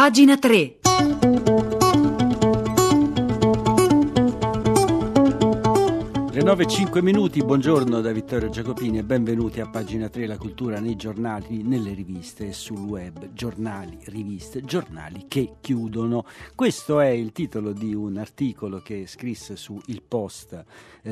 Pagina 3. Le 9:05, buongiorno da Vittorio Giacopini e benvenuti a Pagina 3, la cultura nei giornali, nelle riviste e sul web. Giornali, riviste, giornali che chiudono. Questo è il titolo di un articolo che scrisse su Il Post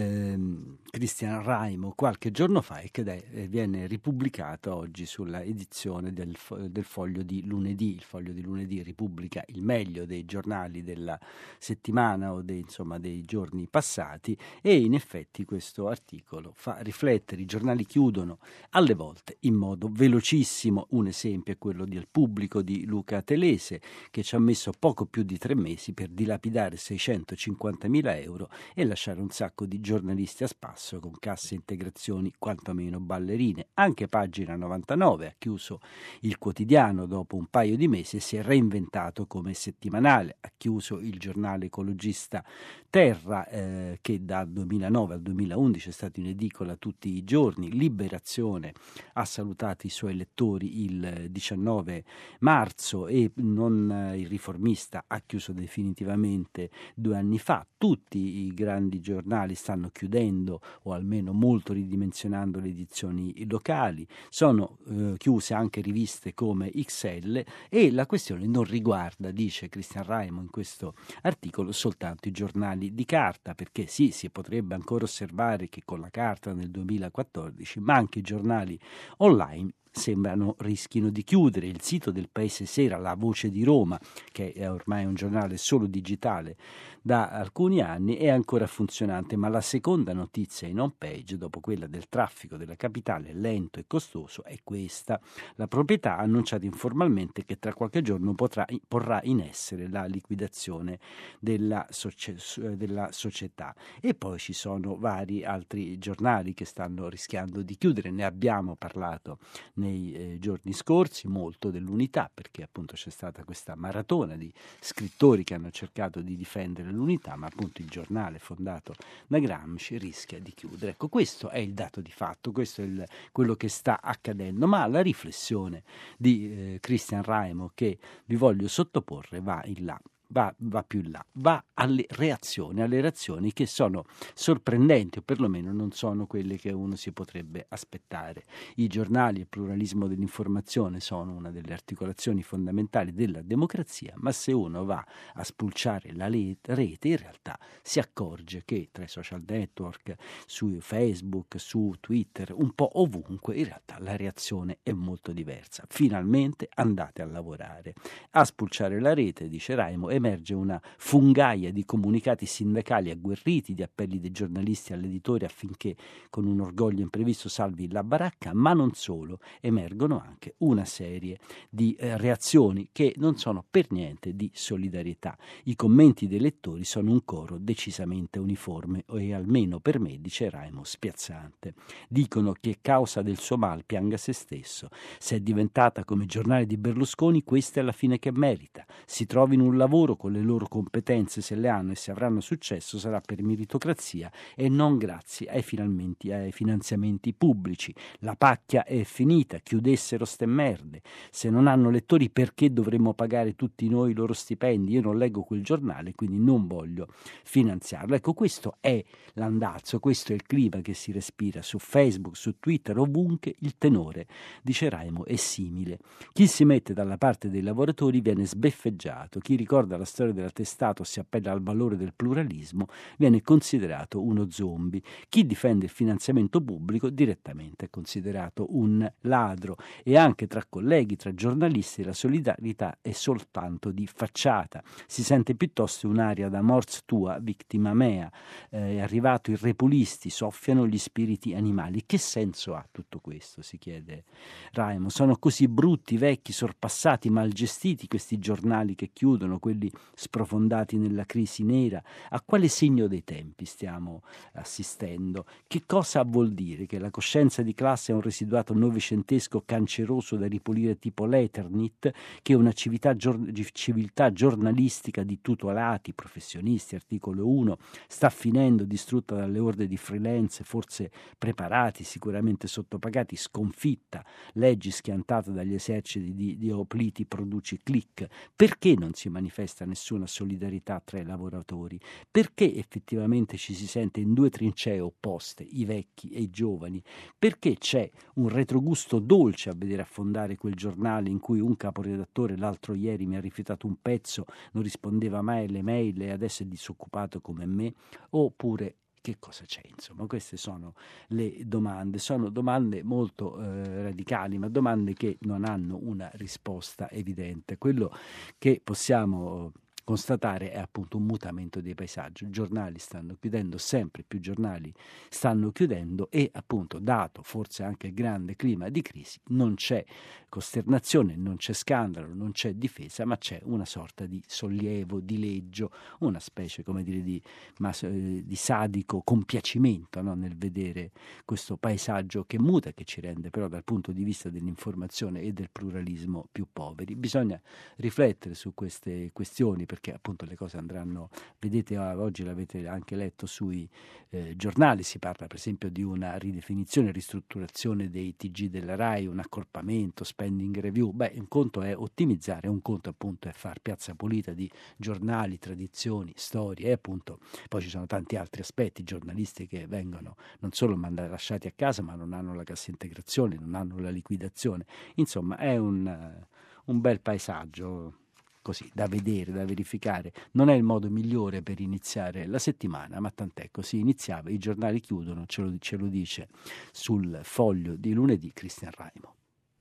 Cristian Raimo qualche giorno fa e che viene ripubblicato oggi sulla edizione del Foglio di lunedì. Il Foglio di lunedì ripubblica il meglio dei giornali della settimana o dei giorni passati, e in effetti questo articolo fa riflettere. I giornali chiudono alle volte in modo velocissimo. Un esempio è quello del Pubblico di Luca Telese, che ci ha messo poco più di 3 mesi per dilapidare 650.000 euro e lasciare un sacco di giornalisti a spasso con casse integrazioni quantomeno ballerine. Anche Pagina 99 ha chiuso il quotidiano dopo un paio di mesi e si è reinventato come settimanale. Ha chiuso il giornale ecologista Terra, che dal 2009 al 2011 è stato in edicola tutti i giorni. Liberazione ha salutato i suoi lettori il 19 marzo e il Riformista ha chiuso definitivamente 2 anni fa. Tutti i grandi giornali stanno chiudendo o almeno molto ridimensionando le edizioni locali. Sono chiuse anche riviste come XL, e la questione non riguarda, dice Cristian Raimo in questo articolo, soltanto i giornali di carta, perché sì, si potrebbe ancora osservare che con la carta nel 2014, ma anche i giornali online rischino di chiudere. Il sito del Paese Sera, La Voce di Roma, che è ormai un giornale solo digitale da alcuni anni, è ancora funzionante, ma la seconda notizia in home page, dopo quella del traffico della capitale lento e costoso, è questa. La proprietà ha annunciato informalmente che tra qualche giorno porrà in essere la liquidazione della società. E poi ci sono vari altri giornali che stanno rischiando di chiudere. Ne abbiamo parlato nei giorni scorsi molto dell'Unità, perché appunto c'è stata questa maratona di scrittori che hanno cercato di difendere l'Unità, ma appunto il giornale fondato da Gramsci rischia di chiudere. Ecco, questo è il dato di fatto, questo è quello che sta accadendo, ma la riflessione di Cristian Raimo che vi voglio sottoporre va più in là, va alle reazioni che sono sorprendenti, o perlomeno non sono quelle che uno si potrebbe aspettare. I giornali e il pluralismo dell'informazione sono una delle articolazioni fondamentali della democrazia, ma se uno va a spulciare la rete, in realtà si accorge che tra i social network, su Facebook, su Twitter, un po' ovunque, in realtà la reazione è molto diversa. Finalmente andate a lavorare. A spulciare la rete, dice Raimo, emerge una fungaia di comunicati sindacali agguerriti, di appelli dei giornalisti all'editore affinché con un orgoglio imprevisto salvi la baracca, ma non solo, emergono anche una serie di reazioni che non sono per niente di solidarietà. I commenti dei lettori sono un coro decisamente uniforme e almeno per me, dice Raimo, spiazzante. Dicono che causa del suo mal pianga se stesso. Se è diventata come i giornali di Berlusconi, questa è la fine che merita. Si trovino un lavoro con le loro competenze, se le hanno, e se avranno successo sarà per meritocrazia e non grazie ai finanziamenti pubblici. La pacchia è finita, chiudessero ste merde. Se non hanno lettori, perché dovremmo pagare tutti noi i loro stipendi? Io non leggo quel giornale, quindi non voglio finanziarlo. Ecco, questo è l'andazzo, questo è il clima che si respira su Facebook, su Twitter, ovunque. Il tenore, dice Raimo, è simile. Chi si mette dalla parte dei lavoratori viene sbeffeggiato, chi ricorda la storia della testata o si appella al valore del pluralismo viene considerato uno zombie. Chi difende il finanziamento pubblico direttamente è considerato un ladro. E anche tra colleghi, tra giornalisti, la solidarietà è soltanto di facciata. Si sente piuttosto un'aria da mors tua, vittima mea. È arrivato il repulisti, soffiano gli spiriti animali. Che senso ha tutto questo? Si chiede Raimo. Sono così brutti, vecchi, sorpassati, mal gestiti questi giornali che chiudono, quelli lavoratori sprofondati nella crisi nera? A quale segno dei tempi stiamo assistendo? Che cosa vuol dire? Che la coscienza di classe è un residuato novecentesco canceroso da ripulire tipo l'Eternit, che una civiltà giornalistica di tutelati, professionisti, articolo 1, sta finendo distrutta dalle orde di freelance, forse preparati, sicuramente sottopagati, sconfitta, leggi schiantate dagli eserciti di opliti produci click. Perché non si manifesta nessuna solidarietà tra i lavoratori? Perché effettivamente ci si sente in due trincee opposte, i vecchi e i giovani? Perché c'è un retrogusto dolce a vedere affondare quel giornale in cui un caporedattore l'altro ieri mi ha rifiutato un pezzo, non rispondeva mai alle mail e adesso è disoccupato come me? Oppure che cosa c'è? Insomma, queste sono le domande. Sono domande molto radicali, ma domande che non hanno una risposta evidente. Quello che possiamo constatare è appunto un mutamento dei paesaggi. I giornali stanno chiudendo, sempre più giornali stanno chiudendo e appunto, dato forse anche il grande clima di crisi, non c'è costernazione, non c'è scandalo, non c'è difesa, ma c'è una sorta di sollievo, di leggio, una specie, come dire, di sadico compiacimento, no? Nel vedere questo paesaggio che muta, che ci rende però dal punto di vista dell'informazione e del pluralismo più poveri. Bisogna riflettere su queste questioni, perché appunto le cose andranno, vedete, oggi l'avete anche letto sui giornali, si parla per esempio di una ridefinizione, ristrutturazione dei TG della RAI, un accorpamento, spending review. Beh, un conto è ottimizzare, un conto appunto è far piazza pulita di giornali, tradizioni, storie e appunto poi ci sono tanti altri aspetti, giornalisti che vengono non solo lasciati a casa, ma non hanno la cassa integrazione, non hanno la liquidazione. Insomma, è un bel paesaggio così da vedere, da verificare. Non è il modo migliore per iniziare la settimana, ma tant'è, così iniziava. I giornali chiudono, ce lo dice sul Foglio di lunedì Cristian Raimo.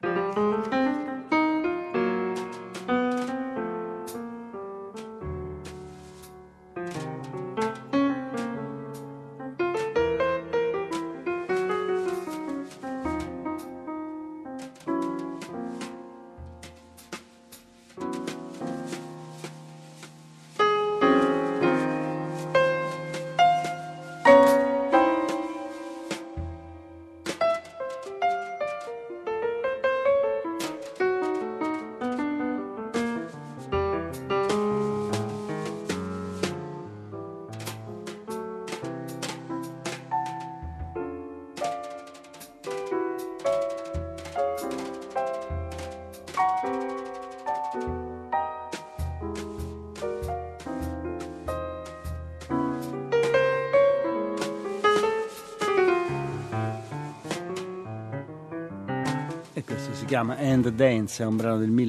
Questo si chiama And Dance, è un brano del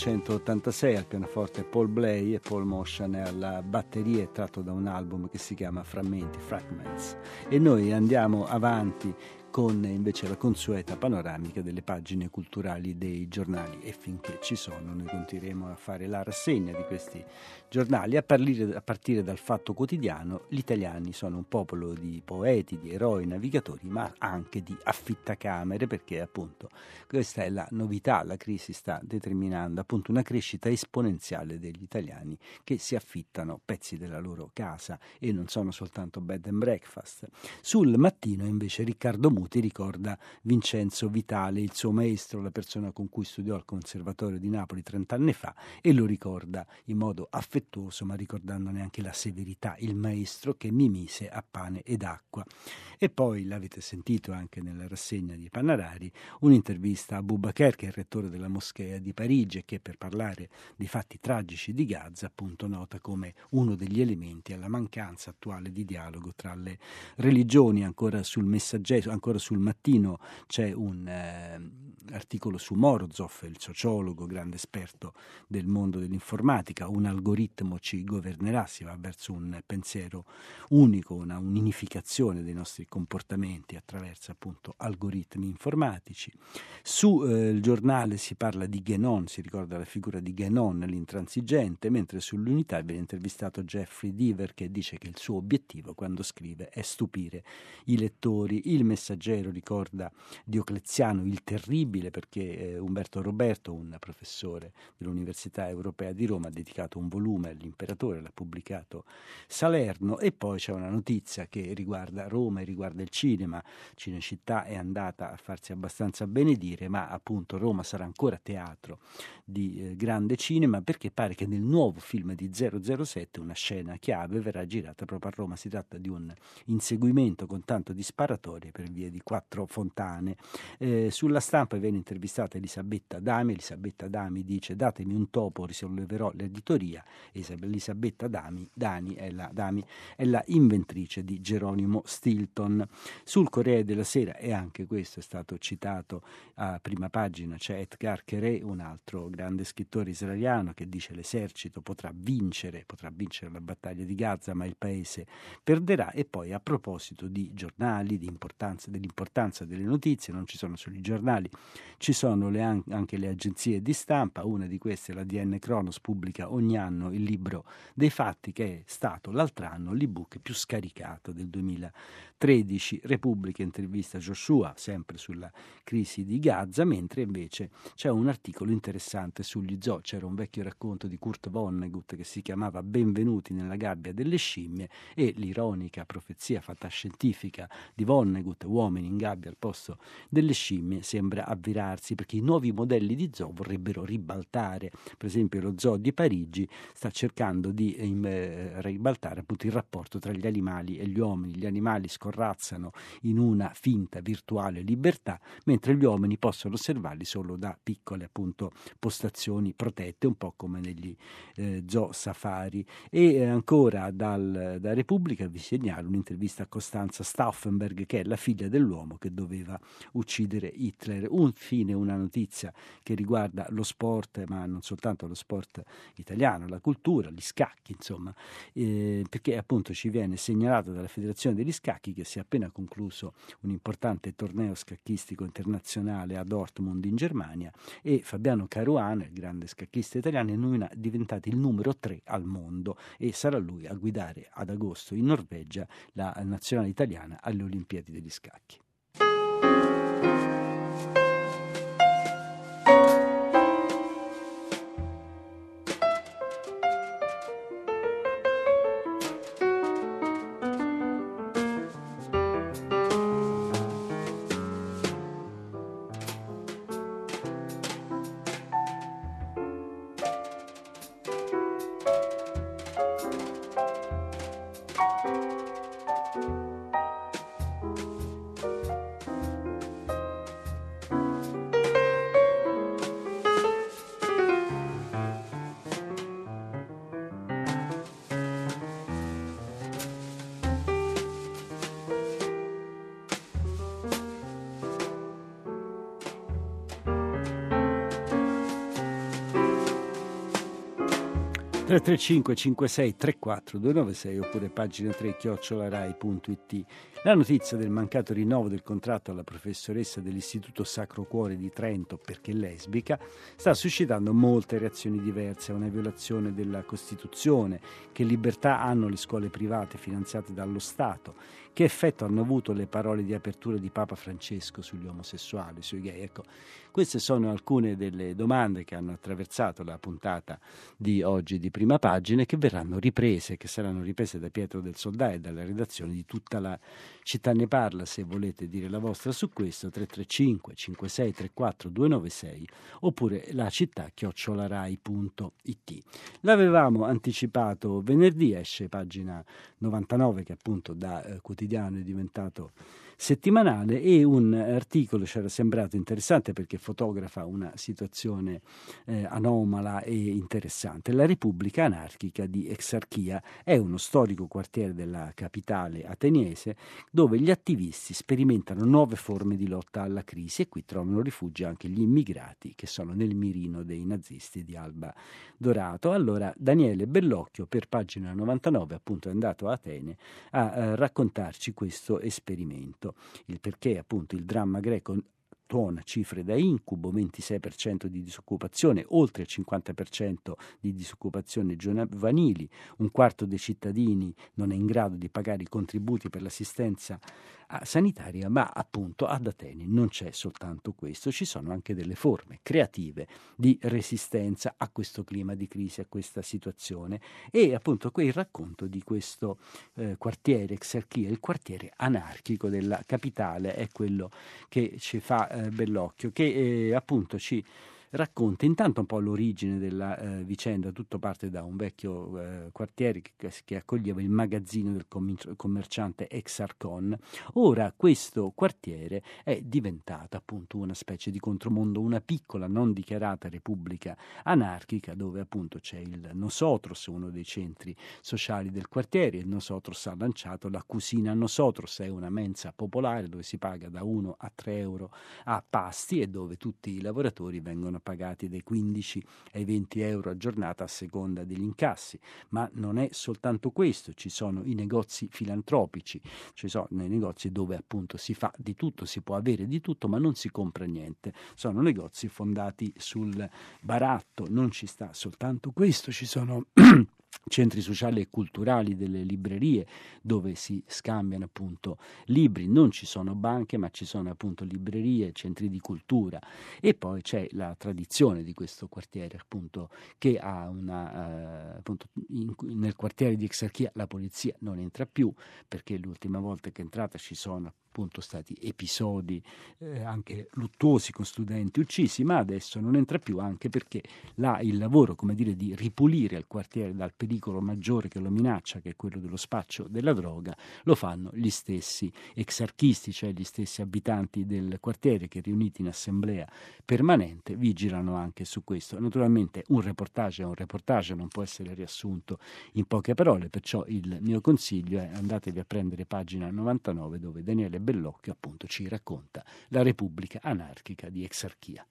1986, al pianoforte Paul Bley e Paul Motion, e alla batteria è tratto da un album che si chiama Fragments. E noi andiamo avanti con invece la consueta panoramica delle pagine culturali dei giornali, e finché ci sono noi continueremo a fare la rassegna di questi giornali. A partire dal Fatto Quotidiano, gli italiani sono un popolo di poeti, di eroi, navigatori, ma anche di affittacamere, perché appunto questa è la novità. La crisi sta determinando appunto una crescita esponenziale degli italiani che si affittano pezzi della loro casa e non sono soltanto bed and breakfast. Sul Mattino invece Riccardo Muti ricorda Vincenzo Vitale, il suo maestro, la persona con cui studiò al Conservatorio di Napoli 30 anni fa, e lo ricorda in modo affettuoso, ma ricordandone anche la severità, il maestro che mi mise a pane ed acqua. E poi l'avete sentito anche nella rassegna di Pannarari, un'intervista a Boubaker, che è il rettore della moschea di Parigi e che per parlare dei fatti tragici di Gaza appunto nota come uno degli elementi alla mancanza attuale di dialogo tra le religioni. Ancora sul Messaggero, ancora sul Mattino c'è un articolo su Morozov, il sociologo, grande esperto del mondo dell'informatica. Un algoritmo ci governerà, si va verso un pensiero unico, un'unificazione dei nostri comportamenti attraverso appunto algoritmi informatici. Sul giornale si parla di Guénon, si ricorda la figura di Guénon, l'intransigente, mentre sull'Unità viene intervistato Jeffrey Deaver, che dice che il suo obiettivo quando scrive è stupire i lettori. Il Messaggero Messaggero ricorda Diocleziano il Terribile, perché Umberto Roberto, un professore dell'Università Europea di Roma, ha dedicato un volume all'imperatore, l'ha pubblicato Salerno. E poi c'è una notizia che riguarda Roma e riguarda il cinema. Cinecittà è andata a farsi abbastanza benedire, ma appunto Roma sarà ancora teatro di grande cinema, perché pare che nel nuovo film di 007 una scena chiave verrà girata proprio a Roma. Si tratta di un inseguimento con tanto di sparatorie per via di 4 fontane. Sulla Stampa viene intervistata Elisabetta Dami. Elisabetta Dami dice: datemi un topo, risolleverò l'editoria. Elisabetta Dami è la inventrice di Geronimo Stilton. Sul Corriere della Sera, e anche questo è stato citato a prima pagina, c'è Etgar Keret, un altro grande scrittore israeliano, che dice: l'esercito potrà vincere la battaglia di Gaza, ma il paese perderà. E poi, a proposito di giornali, dell'importanza delle notizie, non ci sono solo i giornali, ci sono anche le agenzie di stampa. Una di queste, l'ADN Kronos, pubblica ogni anno il libro dei fatti, che è stato l'altro anno l'ebook più scaricato del 2013. Repubblica intervista Joshua, sempre sulla crisi di Gaza, mentre invece c'è un articolo interessante sugli zoo. C'era un vecchio racconto di Kurt Vonnegut che si chiamava Benvenuti nella gabbia delle scimmie, e l'ironica profezia fantascientifica di Vonnegut, uomini in gabbia al posto delle scimmie, sembra avverarsi, perché i nuovi modelli di zoo vorrebbero ribaltare. Per esempio lo zoo di Parigi sta cercando di ribaltare appunto il rapporto tra gli animali e gli uomini. Gli animali scorrazzano in una finta virtuale libertà, mentre gli uomini possono osservarli solo da piccole appunto postazioni protette, un po' come negli zoo safari. E ancora da Repubblica vi segnalo un'intervista a Costanza Stauffenberg, che è la figlia dell'uomo che doveva uccidere Hitler. Infine una notizia che riguarda lo sport, ma non soltanto lo sport italiano, la cultura, gli scacchi, insomma, perché appunto ci viene segnalato dalla Federazione degli Scacchi che si è appena concluso un importante torneo scacchistico internazionale a Dortmund in Germania, e Fabiano Caruana, il grande scacchista italiano, è diventato il numero 3 al mondo, e sarà lui a guidare ad agosto in Norvegia la nazionale italiana alle Olimpiadi degli scacchi. Tre 335 56 34 296 oppure pagina 3 @rai.it. La notizia del mancato rinnovo del contratto alla professoressa dell'Istituto Sacro Cuore di Trento, perché lesbica, sta suscitando molte reazioni diverse. È una violazione della Costituzione. Che libertà hanno le scuole private finanziate dallo Stato? Che effetto hanno avuto le parole di apertura di Papa Francesco sugli omosessuali, sui gay? Ecco, queste sono alcune delle domande che hanno attraversato la puntata di oggi di Prima Pagina, e che verranno riprese, che saranno riprese da Pietro del Soldà e dalla redazione di Tutta la Città ne parla. Se volete dire la vostra su questo, 335 56 34 296 oppure la città @rai.it. L'avevamo anticipato venerdì, esce pagina 99, che appunto da quotidiano è diventato settimanale, e un articolo ci era sembrato interessante perché fotografa una situazione anomala e interessante. La Repubblica Anarchica di Exarchia è uno storico quartiere della capitale ateniese dove gli attivisti sperimentano nuove forme di lotta alla crisi, e qui trovano rifugio anche gli immigrati che sono nel mirino dei nazisti di Alba Dorato. Allora Daniele Bellocchio per pagina 99 appunto è andato a Atene a raccontarci questo esperimento, il perché appunto il dramma greco tuona cifre da incubo, 26% di disoccupazione, oltre il 50% di disoccupazione giovanili, un quarto dei cittadini non è in grado di pagare i contributi per l'assistenza sanitaria, ma appunto ad Atene non c'è soltanto questo, ci sono anche delle forme creative di resistenza a questo clima di crisi, a questa situazione, e appunto il racconto di questo quartiere Exarchia, il quartiere anarchico della capitale, è quello che ci fa bell'occhio, che appunto ci racconta intanto un po' l'origine della vicenda. Tutto parte da un vecchio quartiere che accoglieva il magazzino del commerciante Exarchon. Ora questo quartiere è diventato appunto una specie di contromondo, una piccola non dichiarata repubblica anarchica, dove appunto c'è il Nosotros, uno dei centri sociali del quartiere. Il Nosotros ha lanciato la Cucina Nosotros, è una mensa popolare dove si paga da 1 a 3 euro a pasti e dove tutti i lavoratori vengono pagati dai 15 ai 20 euro a giornata a seconda degli incassi. Ma non è soltanto questo, ci sono i negozi filantropici, ci sono nei negozi dove appunto si fa di tutto, si può avere di tutto ma non si compra niente, sono negozi fondati sul baratto. Non ci sta soltanto questo, ci sono centri sociali e culturali, delle librerie dove si scambiano appunto libri, non ci sono banche ma ci sono appunto librerie, centri di cultura. E poi c'è la tradizione di questo quartiere appunto, che ha una appunto nel quartiere di Exarchia la polizia non entra più, perché l'ultima volta che è entrata ci sono appunto stati episodi anche luttuosi con studenti uccisi, ma adesso non entra più, anche perché il lavoro, come dire, di ripulire il quartiere dal pericolo maggiore che lo minaccia, che è quello dello spaccio della droga, lo fanno gli stessi exarchisti, cioè gli stessi abitanti del quartiere, che riuniti in assemblea permanente vigilano anche su questo. Naturalmente un reportage è un reportage, non può essere riassunto in poche parole, perciò il mio consiglio è: andatevi a prendere pagina 99, dove Daniele Bellocchio appunto ci racconta la Repubblica anarchica di Exarchia.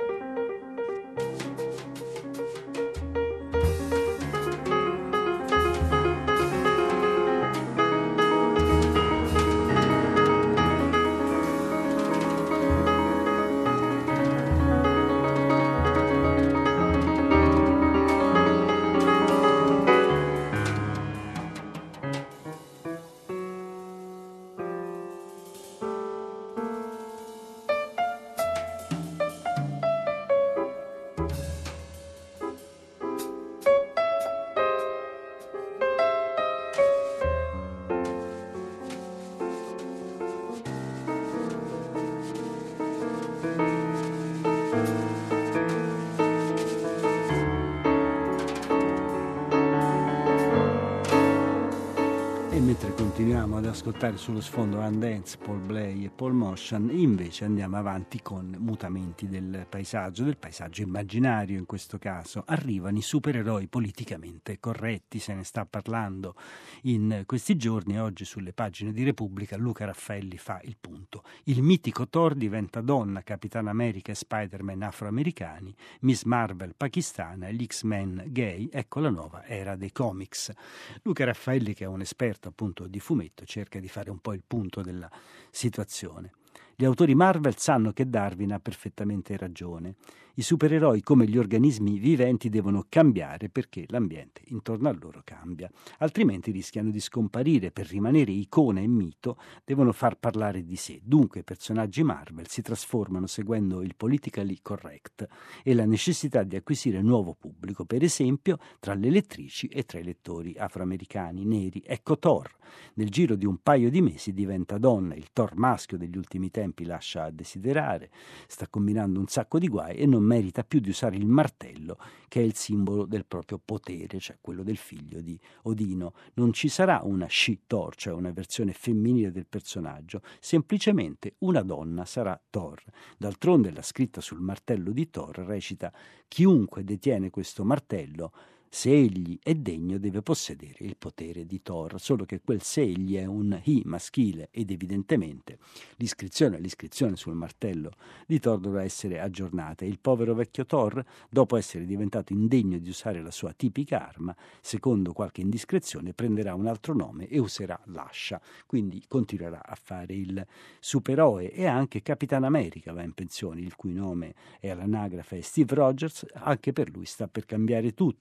Continuiamo ad ascoltare sullo sfondo Van Dance, Paul Bley e Paul Motion. Invece andiamo avanti con mutamenti del paesaggio immaginario in questo caso. Arrivano i supereroi politicamente corretti, se ne sta parlando in questi giorni. Oggi sulle pagine di Repubblica Luca Raffaelli fa il punto. Il mitico Thor diventa donna, Capitan America e Spider-Man afroamericani, Miss Marvel pakistana e gli X-Men gay, ecco la nuova era dei comics. Luca Raffaelli, che è un esperto appunto di fumetto, cerca di fare un po' il punto della situazione. Gli autori Marvel sanno che Darwin ha perfettamente ragione. I supereroi, come gli organismi viventi, devono cambiare perché l'ambiente intorno a loro cambia, altrimenti rischiano di scomparire. Per rimanere icona e mito devono far parlare di sé. Dunque i personaggi Marvel si trasformano seguendo il politically correct e la necessità di acquisire nuovo pubblico, per esempio tra le lettrici e tra i lettori afroamericani neri. Ecco Thor. Nel giro di un paio di mesi diventa donna, il Thor maschio degli ultimi tempi lascia a desiderare, sta combinando un sacco di guai e non merita più di usare il martello, che è il simbolo del proprio potere, cioè quello del figlio di Odino. Non ci sarà una she-Thor, cioè una versione femminile del personaggio, semplicemente una donna sarà Thor. D'altronde la scritta sul martello di Thor recita: chiunque detiene questo martello, se egli è degno, deve possedere il potere di Thor. Solo che quel se egli è un he maschile ed evidentemente l'iscrizione sul martello di Thor dovrà essere aggiornata. Il povero vecchio Thor, dopo essere diventato indegno di usare la sua tipica arma, secondo qualche indiscrezione prenderà un altro nome e userà l'ascia, quindi continuerà a fare il supereroe. E anche Capitan America va in pensione, il cui nome è all'anagrafe Steve Rogers. Anche per lui sta per cambiare tutto.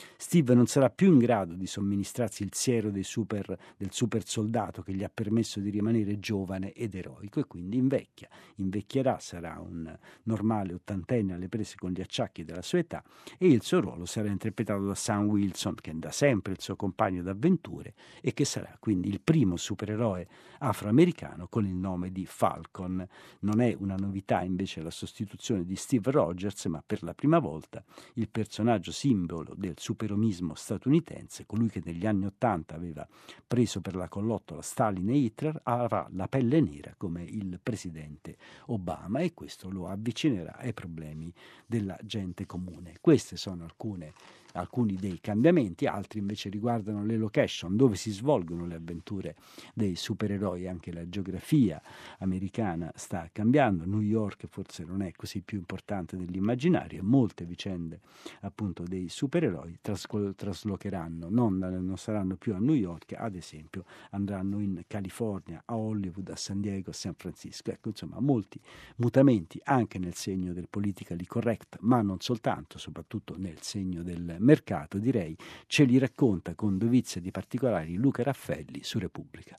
Steve non sarà più in grado di somministrarsi il siero del super soldato che gli ha permesso di rimanere giovane ed eroico, e quindi invecchierà, sarà un normale ottantenne alle prese con gli acciacchi della sua età, e il suo ruolo sarà interpretato da Sam Wilson, che è da sempre il suo compagno d'avventure e che sarà quindi il primo supereroe afroamericano con il nome di Falcon. Non è una novità invece la sostituzione di Steve Rogers, ma per la prima volta il personaggio simbolo del superomismo statunitense, colui che negli anni '80 aveva preso per la collottola Stalin e Hitler, avrà la pelle nera come il presidente Obama, e questo lo avvicinerà ai problemi della gente comune. Queste sono alcuni dei cambiamenti, altri invece riguardano le location dove si svolgono le avventure dei supereroi. Anche la geografia americana sta cambiando. New York forse non è così più importante nell'immaginario, molte vicende appunto dei supereroi traslocheranno, non saranno più a New York, ad esempio andranno in California, a Hollywood, a San Diego, a San Francisco. Ecco, insomma, molti mutamenti anche nel segno del politically correct, ma non soltanto, soprattutto nel segno del mercato, direi. Ce li racconta con dovizia di particolari Luca Raffelli su Repubblica.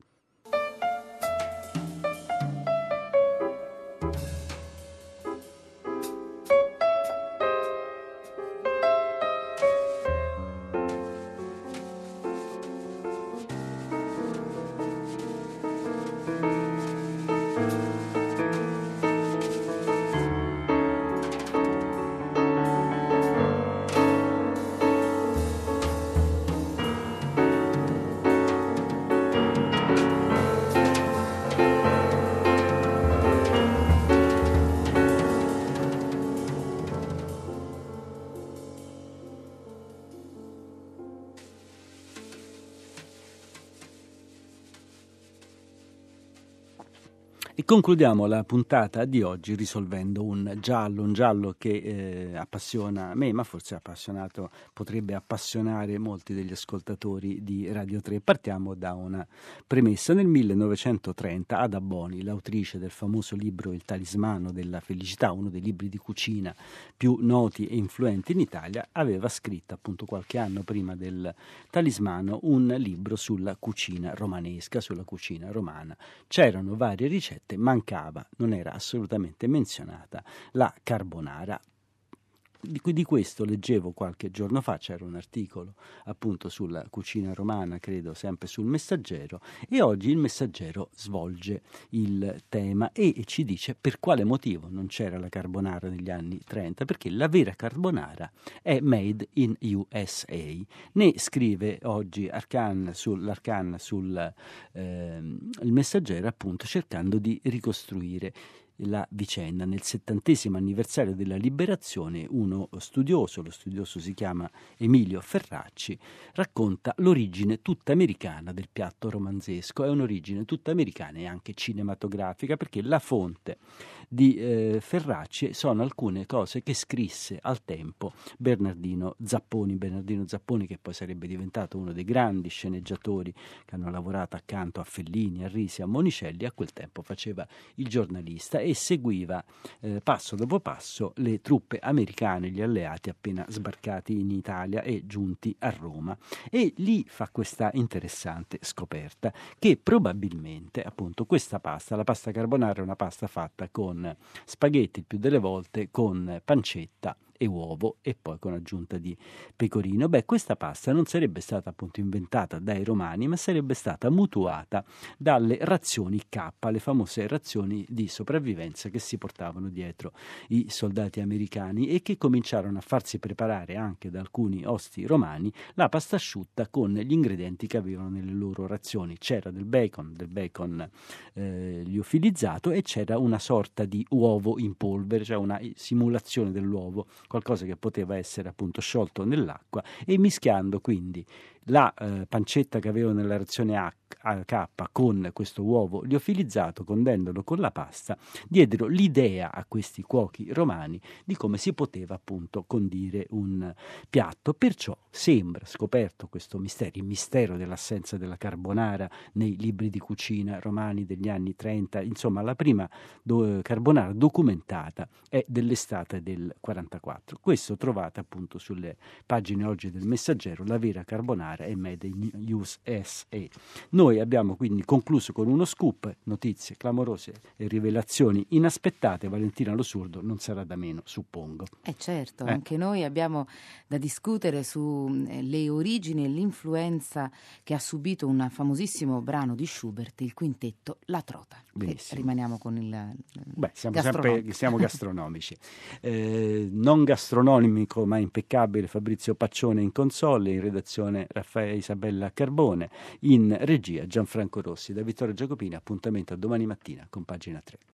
E concludiamo la puntata di oggi risolvendo un giallo che appassiona me, ma forse potrebbe appassionare molti degli ascoltatori di Radio 3. Partiamo da una premessa. Nel 1930 Ada Boni, l'autrice del famoso libro Il talismano della felicità, uno dei libri di cucina più noti e influenti in Italia, aveva scritto appunto qualche anno prima del talismano un libro sulla cucina romanesca, sulla cucina romana. C'erano varie ricette, mancava, non era assolutamente menzionata, la carbonara. Di questo leggevo qualche giorno fa, c'era un articolo appunto sulla cucina romana, credo sempre sul Messaggero, e oggi il Messaggero svolge il tema e ci dice per quale motivo non c'era la carbonara negli anni 30, perché la vera carbonara è made in USA. Ne scrive oggi l'Arcan sul il Messaggero, appunto cercando di ricostruire la vicenda. Nel 70° anniversario della liberazione, lo studioso si chiama Emilio Ferracci, racconta l'origine tutta americana del piatto romanzesco. È un'origine tutta americana e anche cinematografica, perché la fonte di Ferracci sono alcune cose che scrisse al tempo Bernardino Zapponi, che poi sarebbe diventato uno dei grandi sceneggiatori che hanno lavorato accanto a Fellini, a Risi, a Monicelli. A quel tempo faceva il giornalista e seguiva passo dopo passo le truppe americane, gli alleati appena sbarcati in Italia e giunti a Roma, e lì fa questa interessante scoperta che probabilmente appunto la pasta carbonara è una pasta fatta con spaghetti il più delle volte con pancetta e uovo e poi con aggiunta di pecorino. Questa pasta non sarebbe stata appunto inventata dai romani, ma sarebbe stata mutuata dalle razioni K, le famose razioni di sopravvivenza che si portavano dietro i soldati americani e che cominciarono a farsi preparare anche da alcuni osti romani la pasta asciutta con gli ingredienti che avevano nelle loro razioni. C'era del bacon liofilizzato, e c'era una sorta di uovo in polvere, cioè una simulazione dell'uovo, qualcosa che poteva essere appunto sciolto nell'acqua, e mischiando quindi la pancetta che avevo nella razione K con questo uovo liofilizzato, condendolo con la pasta, diedero l'idea a questi cuochi romani di come si poteva appunto condire un piatto. Perciò sembra scoperto questo mistero, il mistero dell'assenza della carbonara nei libri di cucina romani degli anni 30, insomma la prima carbonara documentata è dell'estate del 44. Questo trovate appunto sulle pagine oggi del Messaggero, la vera carbonara è made in USA. Noi abbiamo quindi concluso con uno scoop, notizie clamorose e rivelazioni inaspettate. Valentina Lo Surdo non sarà da meno, suppongo. Certo, anche noi abbiamo da discutere sulle origini e l'influenza che ha subito un famosissimo brano di Schubert, il quintetto La Trota. Rimaniamo con il siamo gastronomici. Non gastronomico ma impeccabile Fabrizio Paccione in console, in redazione Raffaele Isabella Carbone, in regia Gianfranco Rossi. Da Vittorio Giacopini appuntamento a domani mattina con Pagina 3.